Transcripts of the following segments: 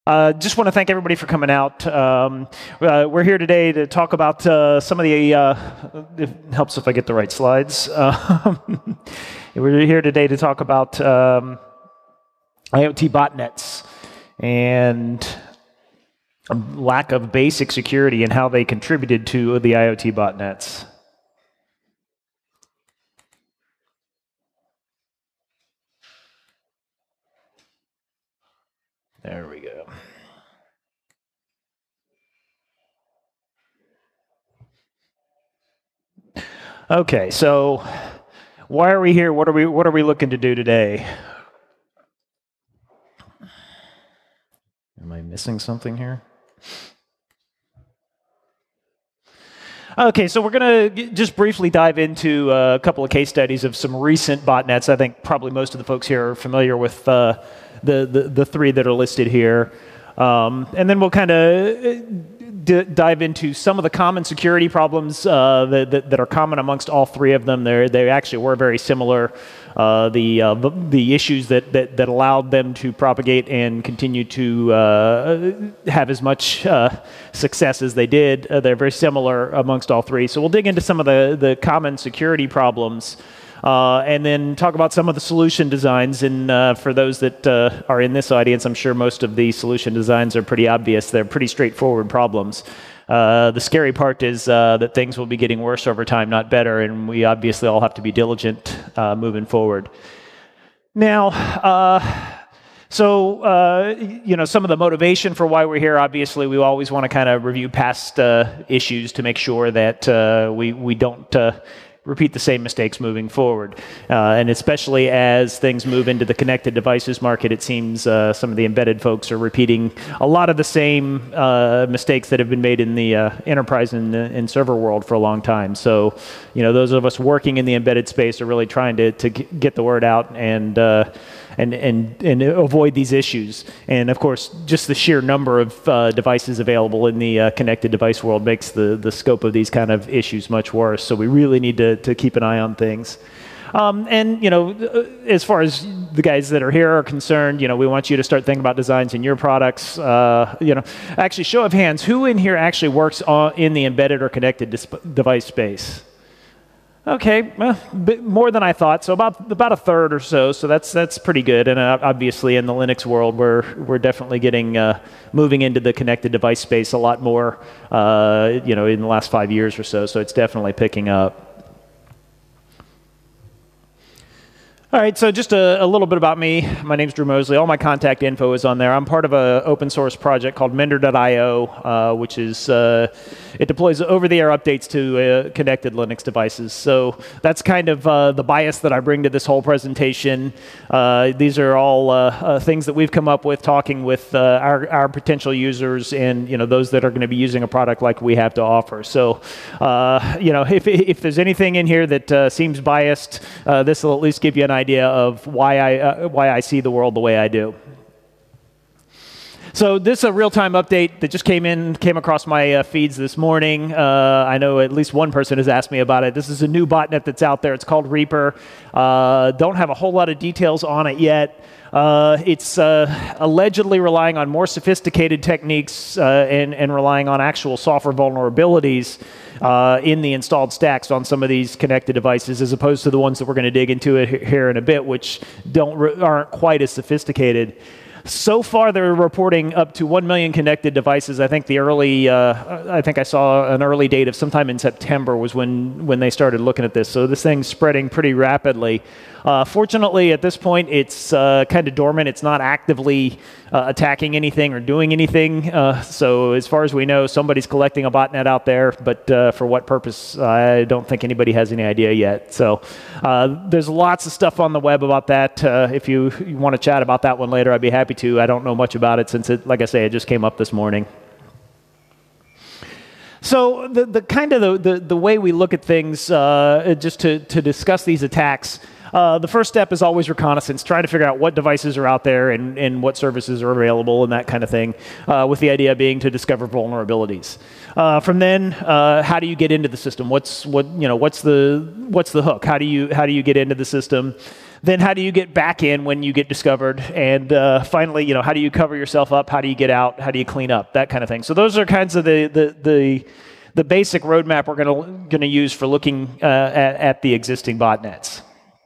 Just want to thank everybody for coming out. We're here today to talk about some of the, it helps if I get the right slides. We're here today to talk about IoT botnets and lack of basic security and how they contributed to the IoT botnets. There we go. Okay, so why are we here? What are we looking to do today? Am I missing something here? Okay, so we're going to just briefly dive into a couple of case studies of some recent botnets. I think probably most of the folks here are familiar with the three that are listed here. And then we'll kind of dive into some of the common security problems that are common amongst all three of them. They actually were very similar. The issues that allowed them to propagate and continue to have as much success as they did, they're very similar amongst all three. So we'll dig into some of the common security problems. And then talk about some of the solution designs. And for those that are in this audience, I'm sure most of the solution designs are pretty obvious. They're pretty straightforward problems. The scary part is that things will be getting worse over time, not better, and we obviously all have to be diligent moving forward. Now, some of the motivation for why we're here, obviously, we always want to kind of review past issues to make sure that we don't repeat the same mistakes moving forward. And especially as things move into the connected devices market, it seems some of the embedded folks are repeating a lot of the same mistakes that have been made in the enterprise and server world for a long time. So, those of us working in the embedded space are really trying to get the word out and avoid these issues. And of course, just the sheer number of devices available in the connected device world makes the scope of these kind of issues much worse. So we really need to keep an eye on things. As far as the guys that are here are concerned, we want you to start thinking about designs in your products. Actually, show of hands, who in here actually works in the embedded or connected device space? Okay, well, more than I thought. So about a third or so. So that's pretty good. And obviously, in the Linux world, we're definitely getting moving into the connected device space a lot more. In the last 5 years or so. So it's definitely picking up. All right, so just a little bit about me. My name's Drew Mosley. All my contact info is on there. I'm part of an open source project called Mender.io, which is, it deploys over-the-air updates to connected Linux devices. So that's kind of the bias that I bring to this whole presentation. These are all things that we've come up with talking with our potential users and those that are going to be using a product like we have to offer. So if there's anything in here that seems biased, this will at least give you an idea of why I see the world the way I do. So this is a real-time update that just came across my feeds this morning. I know at least one person has asked me about it. This is a new botnet that's out there. It's called Reaper. Don't have a whole lot of details on it yet. It's allegedly relying on more sophisticated techniques and relying on actual software vulnerabilities in the installed stacks on some of these connected devices, as opposed to the ones that we're going to dig into here in a bit, which aren't quite as sophisticated. So far, they're reporting up to 1 million connected devices. I think I think I saw an early date of sometime in September was when they started looking at this. So this thing's spreading pretty rapidly. Fortunately, at this point, it's kind of dormant. It's not actively attacking anything or doing anything. So as far as we know, somebody's collecting a botnet out there, but for what purpose, I don't think anybody has any idea yet. So there's lots of stuff on the web about that. If you want to chat about that one later, I'd be happy to. I don't know much about it since like I say, it just came up this morning. So the way we look at things, just to discuss these attacks, the first step is always reconnaissance, trying to figure out what devices are out there and what services are available and that kind of thing, with the idea being to discover vulnerabilities. From then, how do you get into the system? What's the hook? How do you get into the system? Then how do you get back in when you get discovered? And finally, how do you cover yourself up? How do you get out? How do you clean up? That kind of thing. So those are kinds of the basic roadmap we're going to use for looking at the existing botnets.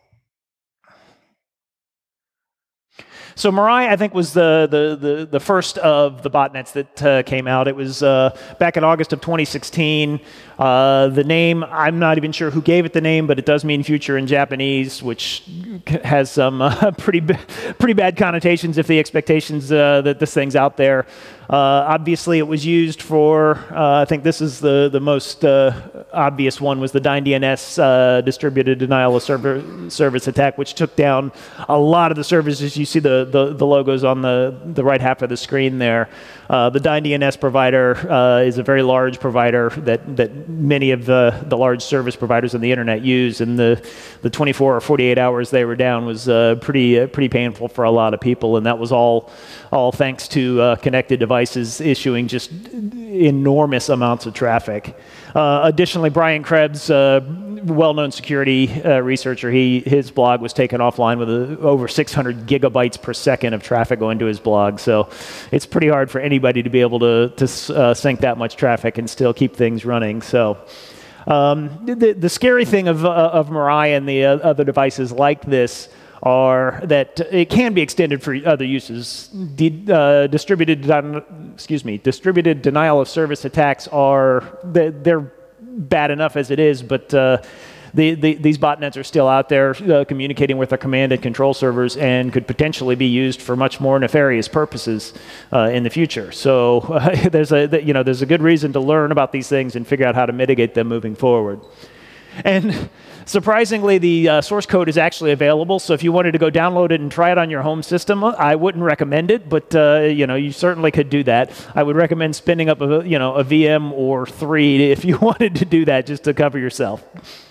So Mirai, I think, was the first of the botnets that came out. It was back in August of 2016. The name, I'm not even sure who gave it the name, but it does mean future in Japanese, which has some pretty bad connotations if the expectations that this thing's out there. Obviously, it was used for, I think this is the most obvious one, was the DynDNS distributed denial of service attack, which took down a lot of the services. You see the logos on the right half of the screen there. The DynDNS provider is a very large provider that many of the large service providers on the internet use, and the 24 or 48 hours they were down was pretty painful for a lot of people, and that was all thanks to connected devices issuing just enormous amounts of traffic. Additionally, Brian Krebs, well-known security researcher, his blog was taken offline with over 600 gigabytes per second of traffic going to his blog. So it's pretty hard for anybody to be able to sync that much traffic and still keep things running. So the scary thing of Mirai and the other devices like this are that it can be extended for other uses. Distributed denial of service attacks they're bad enough as it is, but these botnets are still out there communicating with our command and control servers and could potentially be used for much more nefarious purposes in the future. So there's a good reason to learn about these things and figure out how to mitigate them moving forward. And surprisingly, the source code is actually available, so if you wanted to go download it and try it on your home system, I wouldn't recommend it, but you certainly could do that. I would recommend spinning up a VM or 3 if you wanted to do that, just to cover yourself.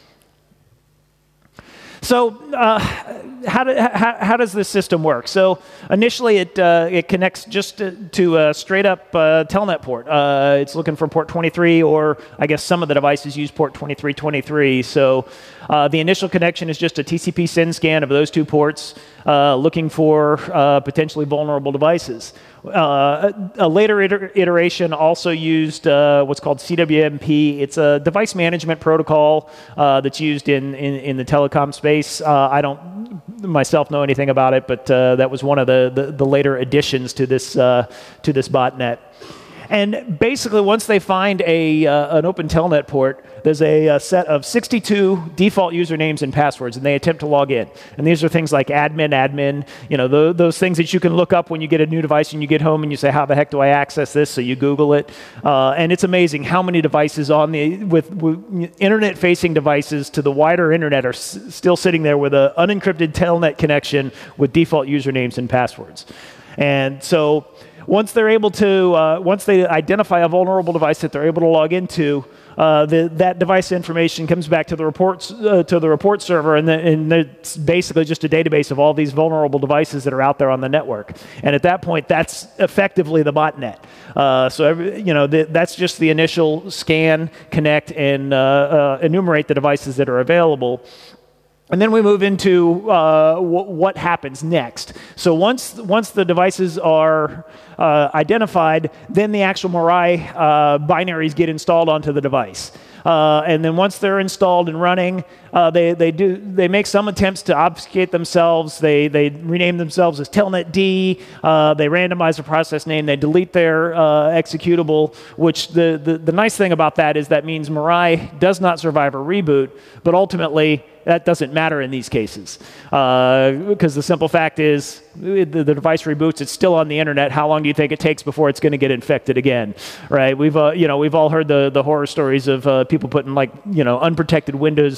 So how does this system work? So initially it connects just to a straight up telnet port. It's looking for port 23, or I guess some of the devices use port 2323. So the initial connection is just a TCP send scan of those 2 ports, looking for potentially vulnerable devices. A later iteration also used what's called CWMP. It's a device management protocol that's used in the telecom space. I don't myself know anything about it, but that was one of the later additions to this botnet. And basically, once they find an open telnet port, there's a set of 62 default usernames and passwords, and they attempt to log in. And these are things like admin, those things that you can look up when you get a new device and you get home and you say, how the heck do I access this? So you Google it. And it's amazing how many devices with internet-facing devices to the wider internet are still sitting there with an unencrypted telnet connection with default usernames and passwords. And so once they identify a vulnerable device that they're able to log into, that device information comes back to the report server, and it's basically just a database of all these vulnerable devices that are out there on the network. And at that point, that's effectively the botnet. That's just the initial scan, connect, and enumerate the devices that are available. And then we move into what happens next. So once the devices are identified, then the actual Mirai binaries get installed onto the device. And then once they're installed and running, they make some attempts to obfuscate themselves. They rename themselves as Telnet D. They randomize the process name. They delete their executable. Which the nice thing about that is that means Mirai does not survive a reboot, but ultimately that doesn't matter in these cases, because the simple fact is the device reboots. It's still on the internet. How long do you think it takes before it's going to get infected again? Right? We've all heard the horror stories of people putting unprotected Windows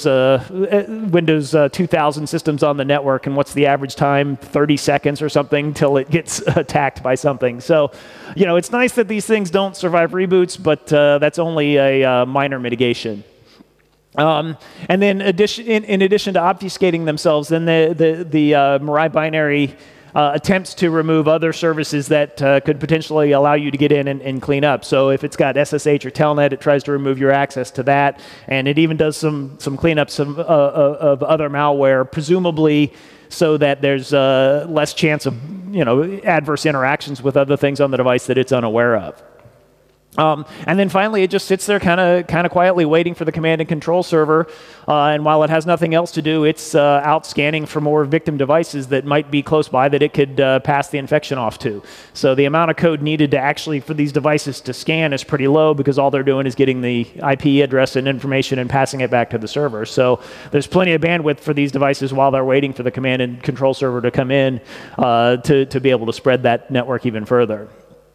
2000 systems on the network, and what's the average time? 30 seconds or something till it gets attacked by something. So, it's nice that these things don't survive reboots, but that's only a minor mitigation. And then in addition to obfuscating themselves, then the Mirai binary attempts to remove other services that could potentially allow you to get in and clean up. So if it's got SSH or Telnet, it tries to remove your access to that, and it even does some cleanups of other malware, presumably so that there's less chance of adverse interactions with other things on the device that it's unaware of. And then finally, it just sits there kind of quietly waiting for the command and control server. And while it has nothing else to do, it's out scanning for more victim devices that might be close by that it could pass the infection off to. So the amount of code needed to actually for these devices to scan is pretty low because all they're doing is getting the IP address and information and passing it back to the server. So there's plenty of bandwidth for these devices while they're waiting for the command and control server to come in to be able to spread that network even further.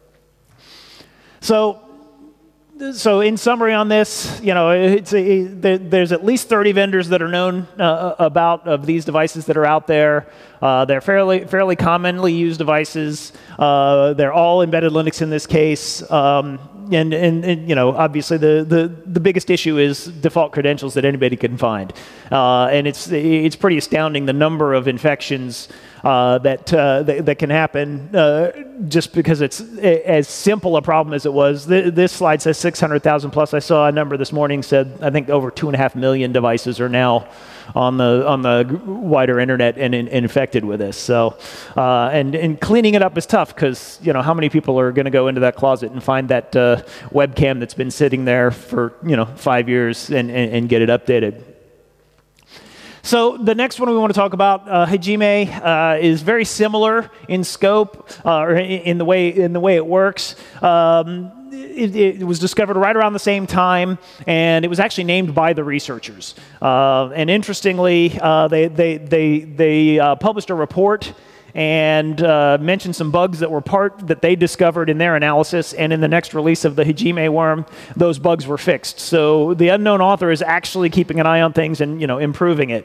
So in summary on this, there's at least 30 vendors that are known of these devices that are out there. They're fairly commonly used devices. They're all embedded Linux in this case. And obviously the biggest issue is default credentials that anybody can find. And it's pretty astounding the number of infections that can happen just because it's as simple a problem as it was. This slide says 600,000 plus. I saw a number this morning said I think over 2.5 million devices are now on the wider internet and infected with this. So and cleaning it up is tough because how many people are going to go into that closet and find that webcam that's been sitting there for 5 years and get it updated. So the next one we want to talk about, Hejime, is very similar in scope or in the way it works. It was discovered right around the same time, and it was actually named by the researchers. And interestingly, they published a report and mentioned some bugs that they discovered in their analysis, and in the next release of the Hejime worm, those bugs were fixed. So the unknown author is actually keeping an eye on things and improving it.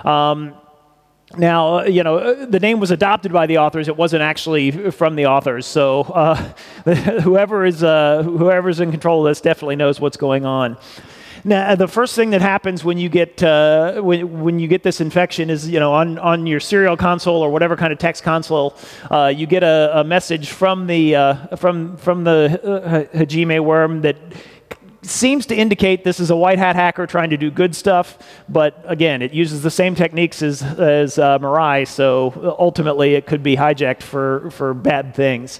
Now, the name was adopted by the authors. It wasn't actually from the authors. So whoever's in control of this definitely knows what's going on. Now, the first thing that happens when you get when you get this infection is, on your serial console or whatever kind of text console, you get a message from the Hejime worm that seems to indicate this is a white hat hacker trying to do good stuff. But again, it uses the same techniques as Mirai, so ultimately it could be hijacked for bad things.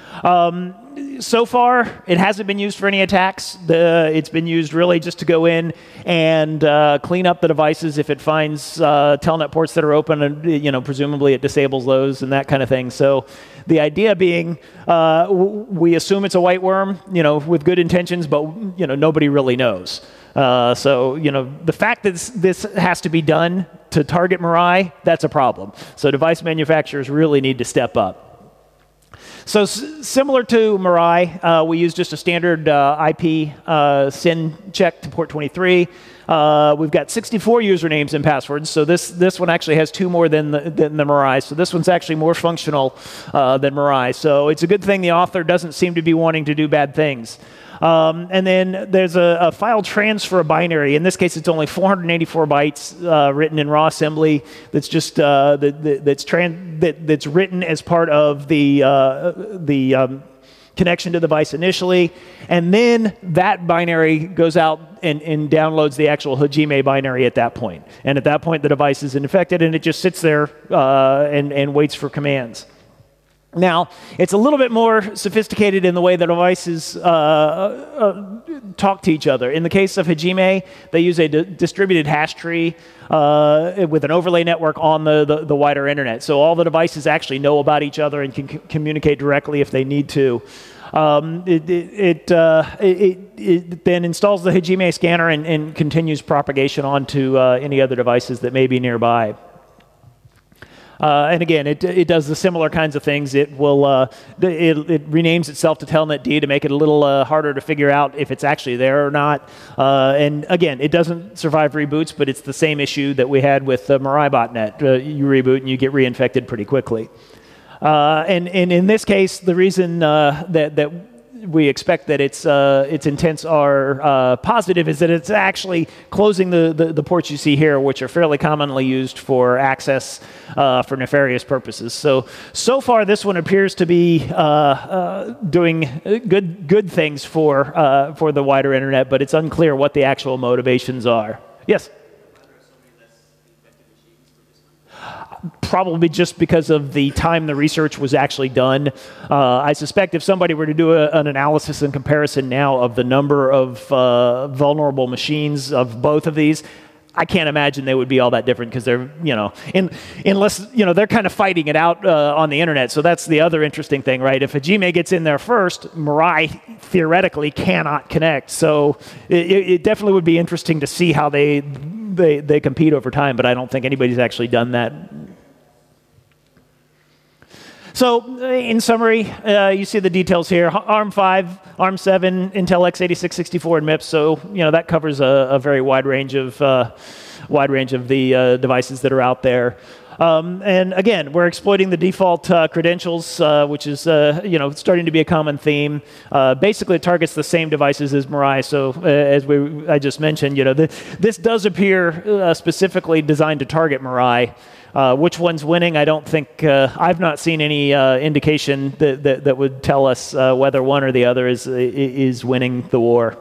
So far, it hasn't been used for any attacks. It's been used really just to go in and clean up the devices if it finds telnet ports that are open, and presumably it disables those and that kind of thing. So the idea being, we assume it's a white worm, with good intentions, but nobody really knows. So the fact that this has to be done to target Mirai, that's a problem. So device manufacturers really need to step up. So similar to Mirai, we use just a standard IP SYN check to port 23. We've got 64 usernames and passwords, so this one actually has 2 more than the Mirai. So this one's actually more functional than Mirai. So it's a good thing the author doesn't seem to be wanting to do bad things. And then there's a file transfer binary. In this case, it's only 484 bytes written in raw assembly. That's just that's written as part of the connection to the device initially, and then that binary goes out and downloads the actual Hejime binary at that point. And at that point, the device is infected, and it just sits there and waits for commands. Now, it's a little bit more sophisticated in the way the devices talk to each other. In the case of Hejime, they use a distributed hash tree with an overlay network on the wider internet. So all the devices actually know about each other and can communicate directly if they need to. It then installs the Hejime scanner and continues propagation onto any other devices that may be nearby. And again, it does the similar kinds of things. It will it renames itself to Telnet D to make it a little harder to figure out if it's actually there or not. And again, it doesn't survive reboots, but it's the same issue that we had with Mirai botnet. You reboot and you get reinfected pretty quickly. And in this case, the reason that we expect that its intents are positive is that it's actually closing the ports you see here, which are fairly commonly used for access for nefarious purposes. So far, this one appears to be doing good things for the wider internet, but it's unclear what the actual motivations are. Yes? probably just because of the time the research was actually done. I suspect if somebody were to do an analysis and comparison now of the number of vulnerable machines of both of these, I can't imagine they would be all that different because they're, unless, they're kind of fighting it out on the internet. So that's the other interesting thing, right? If a Gmail gets in there first, Mirai theoretically cannot connect. So it definitely would be interesting to see how they compete over time, but I don't think anybody's actually done that. So in summary, you see the details here. ARM5, ARM7, Intel x86-64, and MIPS. So that covers a very wide range of the devices that are out there. And again, we're exploiting the default credentials, which is starting to be a common theme. Basically, it targets the same devices as Mirai. So as I just mentioned, this does appear specifically designed to target Mirai. Which one's winning? I don't think I've not seen any indication that would tell us whether one or the other is winning the war.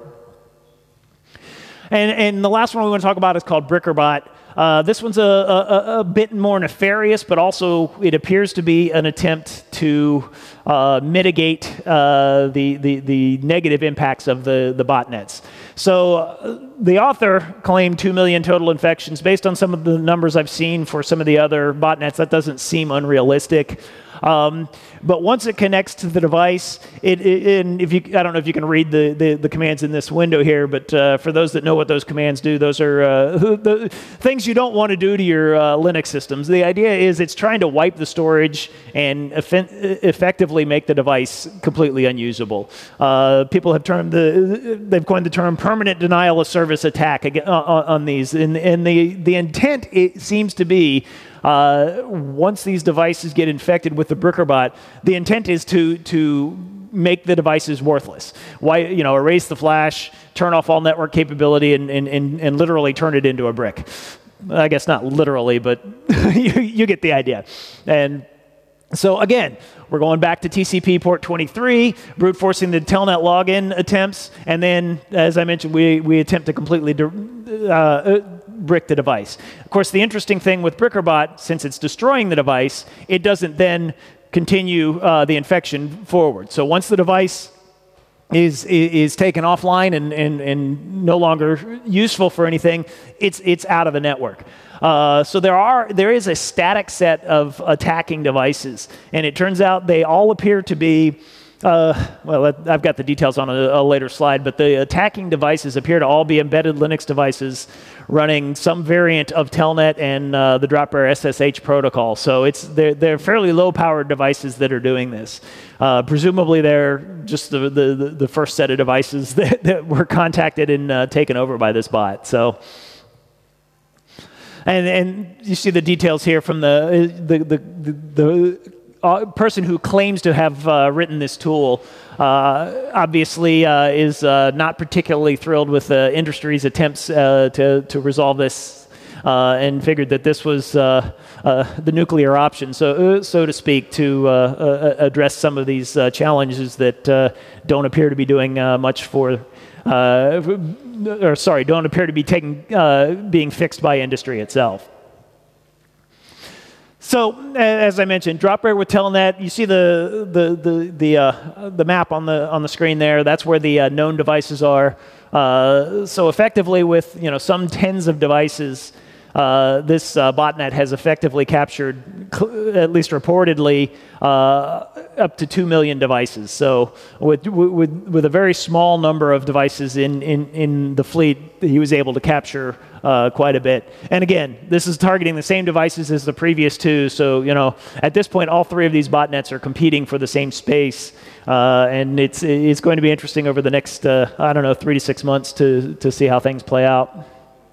And the last one we want to talk about is called Brickerbot. This one's a bit more nefarious, but also it appears to be an attempt to mitigate the negative impacts of the botnets. So the author claimed 2 million total infections. Based on some of the numbers I've seen for some of the other botnets, that doesn't seem unrealistic. But once it connects to the device, and I don't know if you can read the commands in this window here, but for those that know what those commands do, those are the things you don't want to do to your Linux systems. The idea is it's trying to wipe the storage and effectively make the device completely unusable. People have they've coined the term permanent denial of service attack on these, and the intent, it seems to be, once these devices get infected with the Brickerbot, the intent is to make the devices worthless. Erase the flash, turn off all network capability, and literally turn it into a brick. I guess not literally, but you get the idea. And so again, we're going back to TCP port 23, brute forcing the telnet login attempts, and then, as I mentioned, we attempt to completely brick the device. Of course, the interesting thing with Brickerbot, since it's destroying the device, it doesn't then continue the infection forward. So once the device is taken offline and no longer useful for anything, it's out of the network. So there is a static set of attacking devices, and it turns out they all appear to be, I've got the details on a later slide, but the attacking devices appear to all be embedded Linux devices running some variant of Telnet and the Dropbearer SSH protocol. So they're fairly low-powered devices that are doing this. Presumably, they're just the first set of devices that were contacted and taken over by this bot. So. And you see the details here from the person who claims to have written this tool. Obviously is not particularly thrilled with the industry's attempts to resolve this, and figured that this was the nuclear option, so to speak, to address some of these challenges that don't appear to be doing much for. Don't appear to be being fixed by industry itself. So, as I mentioned, Dropbearer with Telnet. You see the map on the screen there. That's where the known devices are. So, effectively, with some tens of devices, this botnet has effectively captured, at least reportedly, up to 2 million devices. So with a very small number of devices in the fleet, he was able to capture quite a bit. And again, this is targeting the same devices as the previous two. So at this point, all three of these botnets are competing for the same space. And it's going to be interesting over the next 3 to 6 months to see how things play out.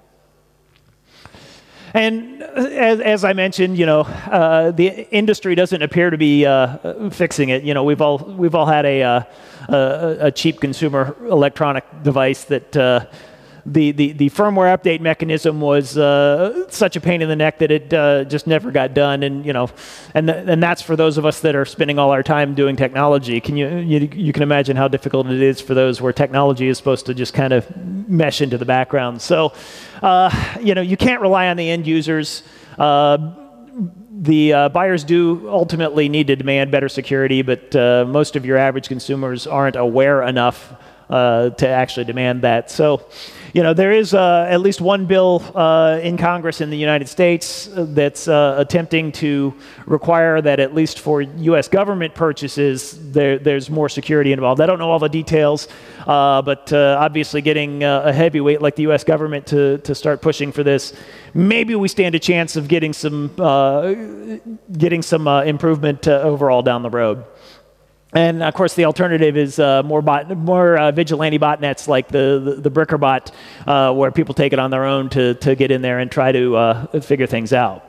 And as I mentioned, the industry doesn't appear to be fixing it. We've all had a cheap consumer electronic device that the firmware update mechanism was such a pain in the neck that it just never got done. And and that's for those of us that are spending all our time doing technology. You can imagine how difficult it is for those where technology is supposed to just kind of mesh into the background. So you can't rely on the end users. the buyers do ultimately need to demand better security, but most of your average consumers aren't aware enough to actually demand that. So, there is at least one bill in Congress in the United States that's attempting to require that at least for U.S. government purchases, there's more security involved. I don't know all the details, but obviously getting a heavyweight like the U.S. government to start pushing for this, maybe we stand a chance of getting some improvement overall down the road. And of course, the alternative is more vigilante botnets like the BrickerBot, where people take it on their own to get in there and try to figure things out.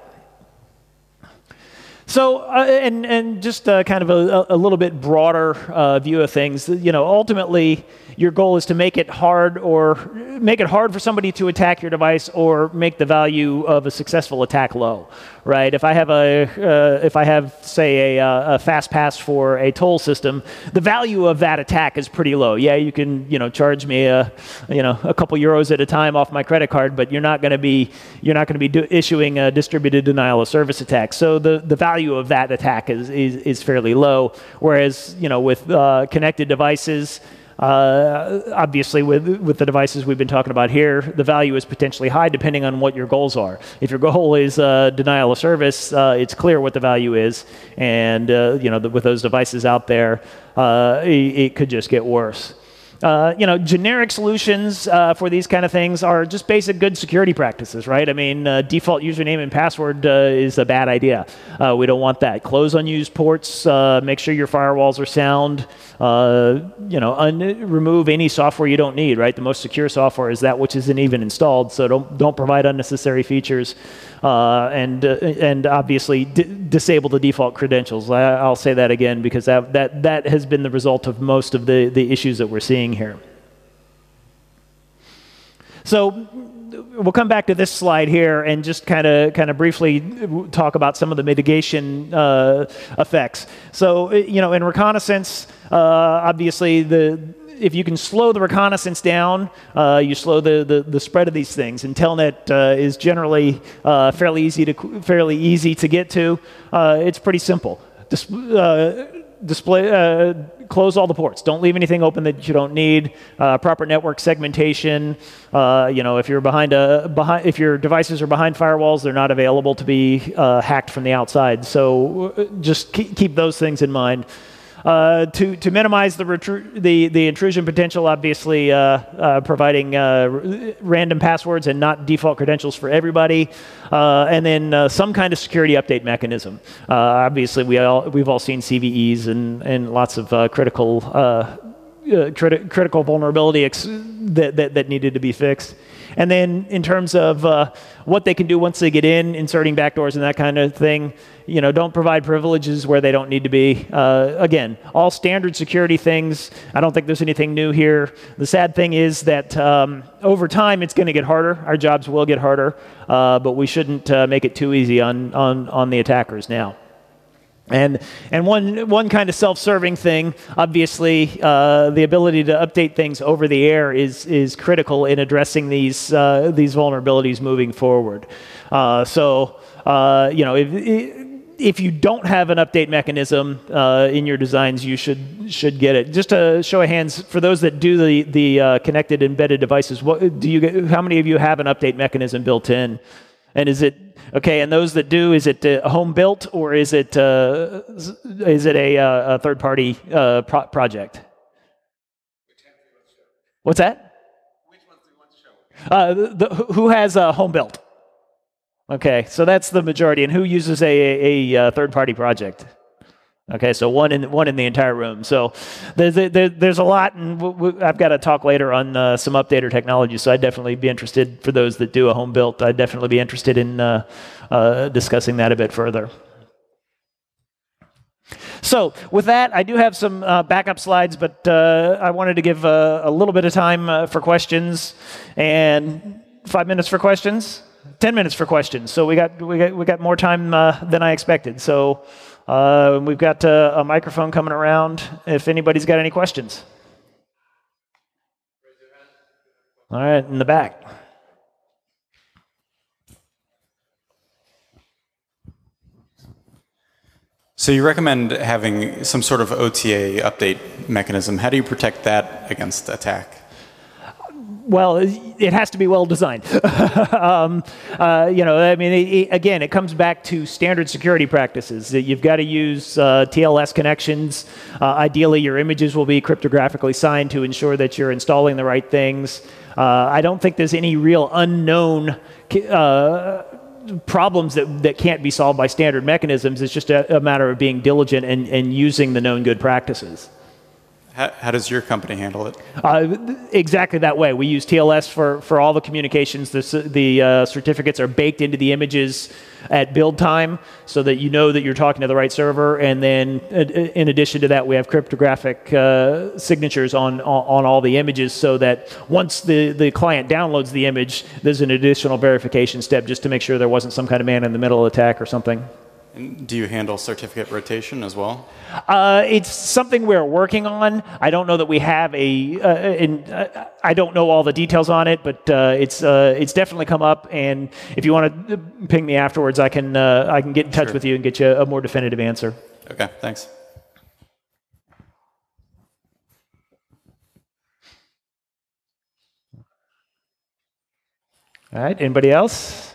So, and just kind of a little bit broader view of things. Ultimately, your goal is to make it hard for somebody to attack your device, or make the value of a successful attack low, right? If I have say a fast pass for a toll system, the value of that attack is pretty low. Yeah, you can charge me a couple euros at a time off my credit card, but you're not going to be issuing a distributed denial of service attack. So the value of that attack is fairly low. Whereas with connected devices, obviously, with the devices we've been talking about here, the value is potentially high depending on what your goals are. If your goal is denial of service, it's clear what the value is, and with those devices out there, it could just get worse. Generic solutions for these kind of things are just basic good security practices, right? I mean, default username and password is a bad idea. We don't want that. Close unused ports. Make sure your firewalls are sound. Remove any software you don't need, right? The most secure software is that which isn't even installed, so don't provide unnecessary features. And obviously disable the default credentials. I'll say that again because that has been the result of most of the issues that we're seeing here. So we'll come back to this slide here and just kind of briefly talk about some of the mitigation effects. So in reconnaissance, obviously if you can slow the reconnaissance down, you slow the spread of these things. And Telnet is generally fairly easy to get to. It's pretty simple. Close all the ports. Don't leave anything open that you don't need. Proper network segmentation. If your devices are behind firewalls, they're not available to be hacked from the outside. So just keep those things in mind. To minimize the intrusion potential, obviously providing random passwords and not default credentials for everybody, and then some kind of security update mechanism. Obviously, we've all seen CVEs and lots of critical vulnerability that needed to be fixed. And then in terms of what they can do once they get in, inserting backdoors and that kind of thing, don't provide privileges where they don't need to be. Again, all standard security things. I don't think there's anything new here. The sad thing is that over time it's going to get harder. Our jobs will get harder, but we shouldn't make it too easy on the attackers now. And one kind of self-serving thing, obviously, the ability to update things over the air is critical in addressing these vulnerabilities moving forward. If you don't have an update mechanism in your designs, you should get it. Just a show of hands for those that do the connected embedded devices. How many of you have an update mechanism built in? And is it okay? And those that do, is it home built or is it a third-party project? What's that? Which ones do you want to show? Who has home built? Okay, so that's the majority. And who uses a third-party project? Okay, so one in the entire room. So there's a lot, and I've got to talk later on some updater technology. So I'd definitely be interested, for those that do a home built, I'd definitely be interested in discussing that a bit further. So with that, I do have some backup slides, but I wanted to give a little bit of time for questions, and 5 minutes for questions, 10 minutes for questions. So we got more time than I expected. So. We've got a microphone coming around if anybody's got any questions. All right, in the back. So you recommend having some sort of OTA update mechanism. How do you protect that against attack? Well, it has to be well designed. I mean, again, it comes back to standard security practices. You've got to use TLS connections. Ideally, your images will be cryptographically signed to ensure that you're installing the right things. I don't think there's any real unknown problems that can't be solved by standard mechanisms. It's just a matter of being diligent and using the known good practices. How does your company handle it? Exactly that way. We use TLS for all the communications. The certificates are baked into the images at build time so that you know that you're talking to the right server. And then in addition to that, we have cryptographic signatures on all the images so that once the client downloads the image, there's an additional verification step just to make sure there wasn't some kind of man-in-the-middle attack or something. And do you handle certificate rotation as well? It's something we're working on. I don't know that we have I don't know all the details on it, but it's definitely come up. And if you want to ping me afterwards, I can get in touch with you and get you a more definitive answer. Okay, thanks. All right, anybody else?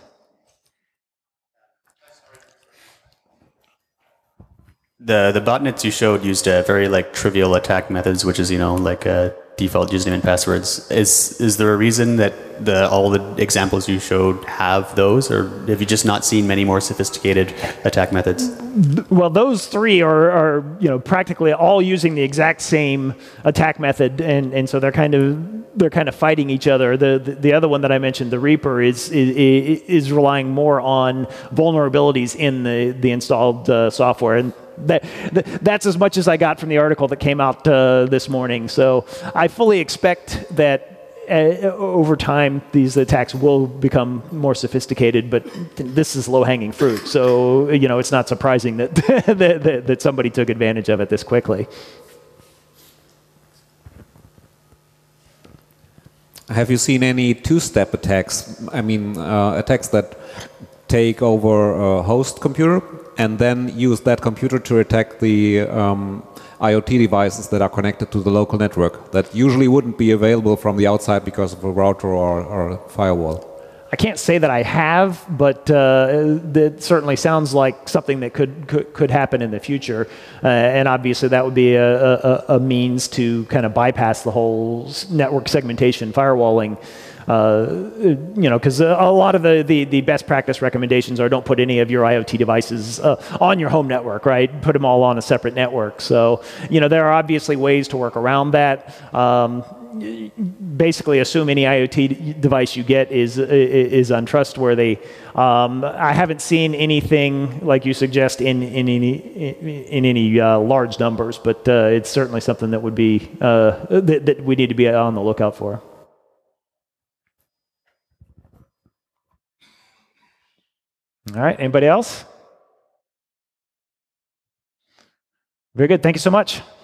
The botnets you showed used very trivial attack methods, which is default username and passwords. Is there a reason that all the examples you showed have those, or have you just not seen many more sophisticated attack methods? Well, those three are practically all using the exact same attack method, and so they're kind of fighting each other. The other one that I mentioned, the Reaper, is relying more on vulnerabilities in the installed software, and that's as much as I got from the article that came out this morning. So I fully expect that over time these attacks will become more sophisticated, but this is low-hanging fruit. So it's not surprising that that somebody took advantage of it this quickly. Have you seen any two-step attacks? I mean, attacks that take over a host computer and then use that computer to attack the IoT devices that are connected to the local network that usually wouldn't be available from the outside because of a router or a firewall? I can't say that I have, but that certainly sounds like something that could happen in the future. And obviously that would be a means to kind of bypass the whole network segmentation firewalling. Because a lot of the best practice recommendations are don't put any of your IoT devices on your home network, right? Put them all on a separate network. So, there are obviously ways to work around that. Basically, assume any IoT device you get is untrustworthy. I haven't seen anything like you suggest in any large numbers, but it's certainly something that would be that we need to be on the lookout for. All right, anybody else? Very good, thank you so much.